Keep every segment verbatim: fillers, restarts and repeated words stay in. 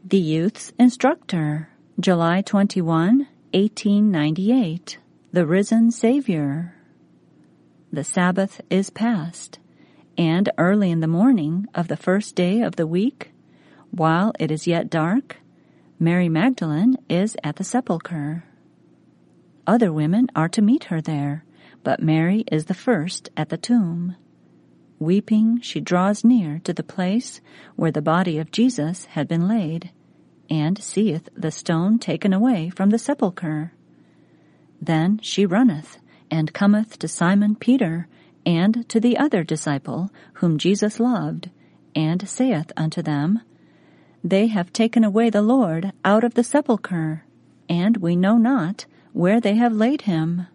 The Youth's Instructor, July twenty-first, eighteen ninety-eight. The Risen Savior. The Sabbath is past, and early in the morning of the first day of the week, while it is yet dark, Mary Magdalene is at the sepulchre. Other women are to meet her there, but Mary is the first at the tomb. Weeping, she draws near to the place where the body of Jesus had been laid, and seeth the stone taken away from the sepulchre. Then she runneth, and cometh to Simon Peter, and to the other disciple whom Jesus loved, and saith unto them, They have taken away the Lord out of the sepulchre, and we know not where they have laid him.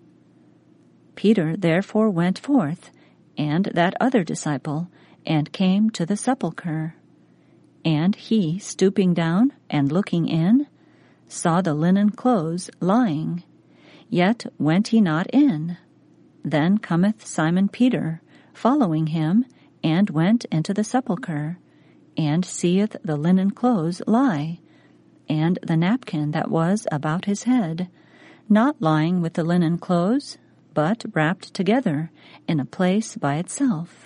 Peter therefore went forth, and that other disciple, and came to the sepulchre. And he, stooping down and looking in, saw the linen clothes lying, yet went he not in. Then cometh Simon Peter, following him, and went into the sepulchre, and seeth the linen clothes lie, and the napkin that was about his head, not lying with the linen clothes, but wrapped together in a place by itself.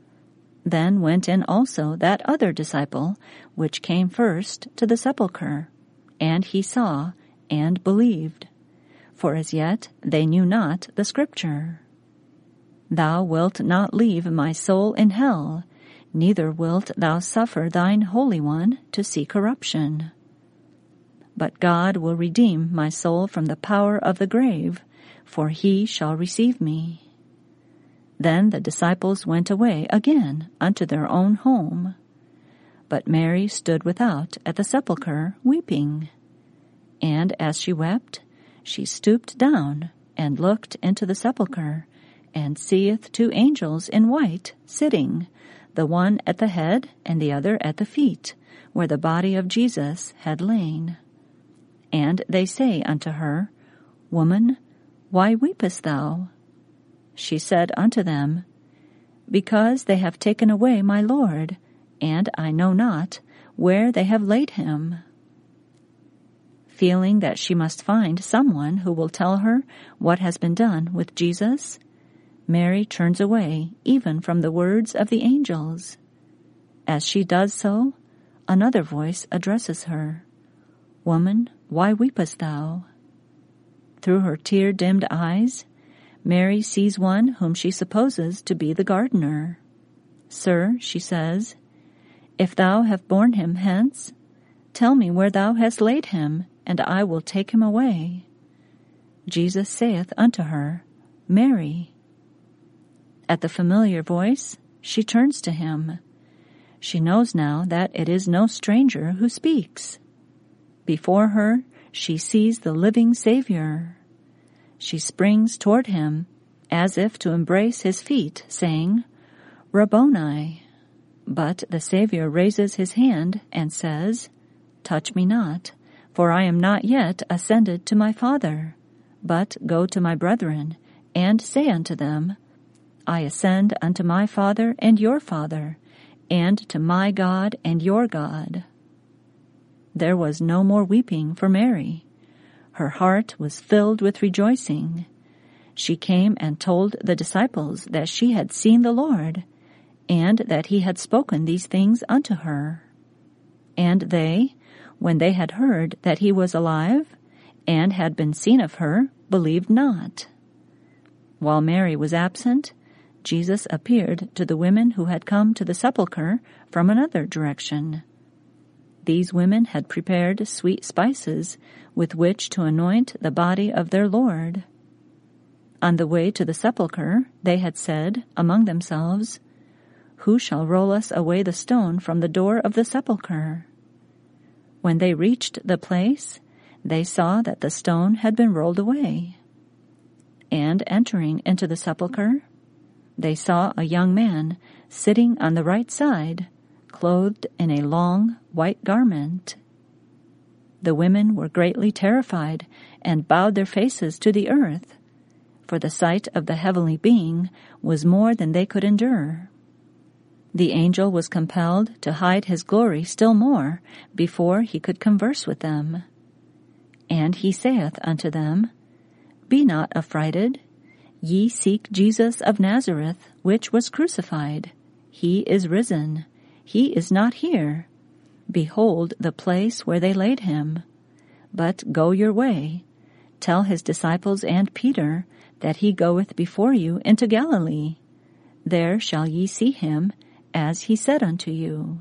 Then went in also that other disciple, which came first to the sepulchre, and he saw and believed, for as yet they knew not the Scripture. Thou wilt not leave my soul in hell, neither wilt thou suffer thine Holy One to see corruption. But God will redeem my soul from the power of the grave, for he shall receive me. Then the disciples went away again unto their own home. But Mary stood without at the sepulchre weeping. And as she wept, she stooped down and looked into the sepulchre, and seeth two angels in white sitting, the one at the head and the other at the feet, where the body of Jesus had lain. And they say unto her, Woman, why weepest thou? She said unto them, Because they have taken away my Lord, and I know not where they have laid him. Feeling that she must find someone who will tell her what has been done with Jesus, Mary turns away even from the words of the angels. As she does so, another voice addresses her, Woman, why weepest thou? Through her tear-dimmed eyes, Mary sees one whom she supposes to be the gardener. Sir, she says, if thou have borne him hence, tell me where thou hast laid him, and I will take him away. Jesus saith unto her, Mary. At the familiar voice, she turns to him. She knows now that it is no stranger who speaks. Before her, she sees the living Savior. She springs toward him, as if to embrace his feet, saying, Rabboni. But the Savior raises his hand and says, Touch me not, for I am not yet ascended to my Father, but go to my brethren, and say unto them, I ascend unto my Father and your Father, and to my God and your God. There was no more weeping for Mary. Her heart was filled with rejoicing. She came and told the disciples that she had seen the Lord, and that he had spoken these things unto her. And they, when they had heard that he was alive, and had been seen of her, believed not. While Mary was absent, Jesus appeared to the women who had come to the sepulchre from another direction. These women had prepared sweet spices with which to anoint the body of their Lord. On the way to the sepulchre, they had said among themselves, Who shall roll us away the stone from the door of the sepulchre? When they reached the place, they saw that the stone had been rolled away. And entering into the sepulchre, they saw a young man sitting on the right side, clothed in a long white garment. The women were greatly terrified and bowed their faces to the earth, for the sight of the heavenly being was more than they could endure. the angel was compelled to hide his glory still more before he could converse with them. And he saith unto them, Be not affrighted. Ye seek Jesus of Nazareth, which was crucified. He is risen. He is not here. Behold the place where they laid him. But go your way. Tell his disciples and Peter that he goeth before you into Galilee. There shall ye see him, as he said unto you.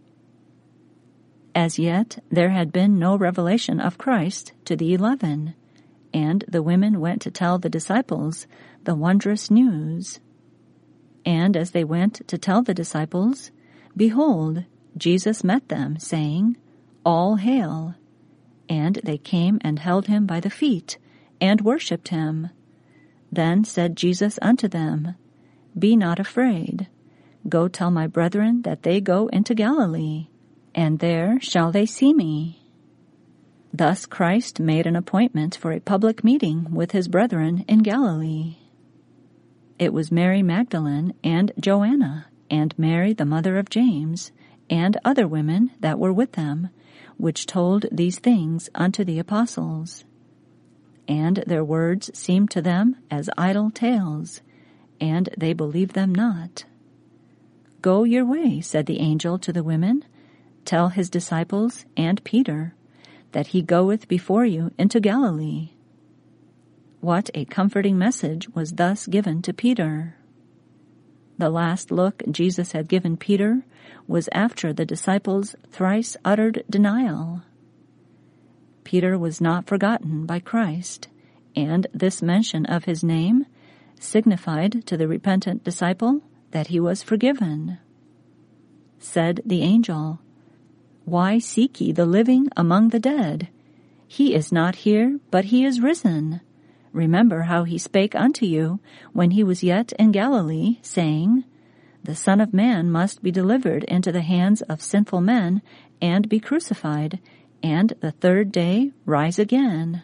As yet there had been no revelation of Christ to the eleven, and the women went to tell the disciples the wondrous news. And as they went to tell the disciples, behold, Jesus met them, saying, All hail! And they came and held him by the feet, and worshipped him. Then said Jesus unto them, Be not afraid. Go tell my brethren that they go into Galilee, and there shall they see me. Thus Christ made an appointment for a public meeting with his brethren in Galilee. It was Mary Magdalene and Joanna, and Mary the mother of James, and other women that were with them, which told these things unto the apostles. And their words seemed to them as idle tales, and they believed them not. Go your way, said the angel to the women. Tell his disciples and Peter that he goeth before you into Galilee. What a comforting message was thus given to Peter. The last look Jesus had given Peter was after the disciples' thrice uttered denial. Peter was not forgotten by Christ, and this mention of his name signified to the repentant disciple that he was forgiven. Said the angel, Why seek ye the living among the dead? He is not here, but he is risen. Remember how he spake unto you when he was yet in Galilee, saying, The Son of Man must be delivered into the hands of sinful men, and be crucified, and the third day rise again.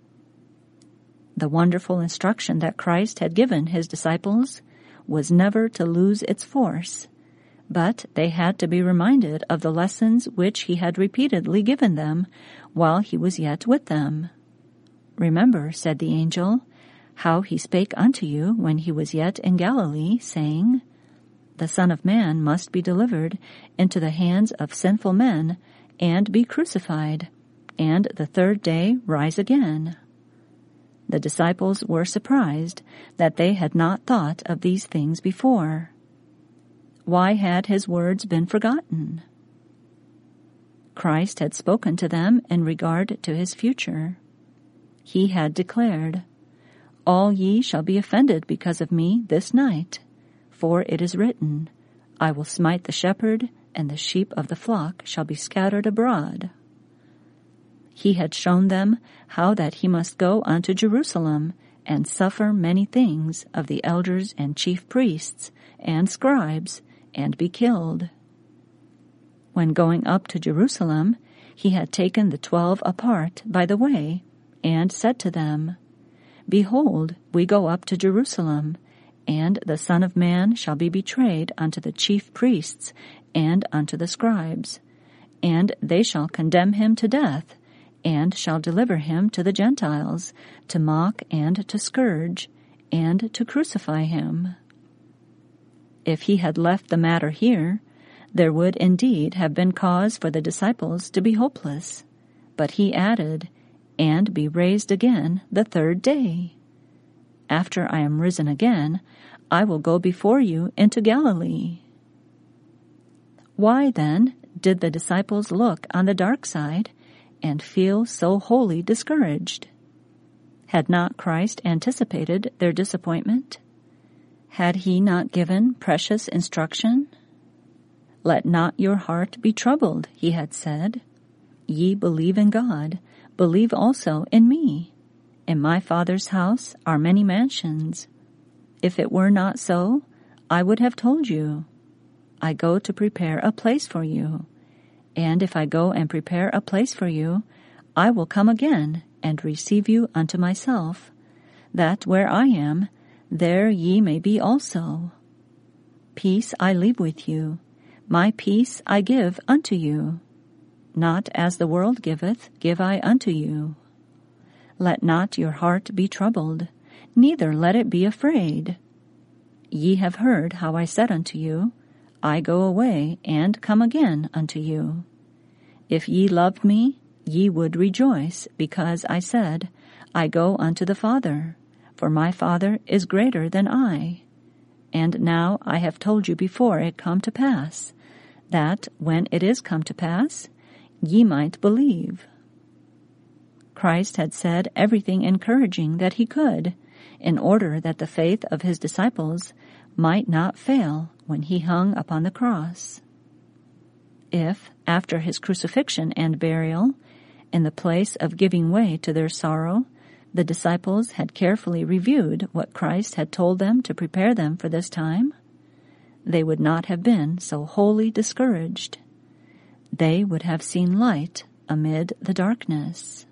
The wonderful instruction that Christ had given his disciples was never to lose its force, but they had to be reminded of the lessons which he had repeatedly given them while he was yet with them. Remember, said the angel, how he spake unto you when he was yet in Galilee, saying, The Son of Man must be delivered into the hands of sinful men, and be crucified, and the third day rise again. The disciples were surprised that they had not thought of these things before. Why had his words been forgotten? Christ had spoken to them in regard to his future. He had declared, All ye shall be offended because of me this night, for it is written, I will smite the shepherd, and the sheep of the flock shall be scattered abroad. He had shown them how that he must go unto Jerusalem and suffer many things of the elders and chief priests and scribes, and be killed. When going up to Jerusalem, he had taken the twelve apart by the way, and said to them, Behold, we go up to Jerusalem, and the Son of Man shall be betrayed unto the chief priests and unto the scribes, and they shall condemn him to death, and shall deliver him to the Gentiles, to mock and to scourge, and to crucify him. If he had left the matter here, there would indeed have been cause for the disciples to be hopeless. But he added, And be raised again the third day. After I am risen again, I will go before you into Galilee. Why, then, did the disciples look on the dark side and feel so wholly discouraged? Had not Christ anticipated their disappointment? Had he not given precious instruction? Let not your heart be troubled, he had said. Ye believe in God, believe also in me. In my Father's house are many mansions. If it were not so, I would have told you. I go to prepare a place for you. And if I go and prepare a place for you, I will come again and receive you unto myself, that where I am, there ye may be also. Peace I leave with you, my peace I give unto you. Not as the world giveth, give I unto you. Let not your heart be troubled, neither let it be afraid. Ye have heard how I said unto you, I go away, and come again unto you. If ye loved me, ye would rejoice, because I said, I go unto the Father, for my Father is greater than I. And now I have told you before it come to pass, that, when it is come to pass, ye might believe. Christ had said everything encouraging that he could, in order that the faith of his disciples might not fail when he hung upon the cross. If, after his crucifixion and burial, in the place of giving way to their sorrow, the disciples had carefully reviewed what Christ had told them to prepare them for this time, they would not have been so wholly discouraged. They would have seen light amid the darkness.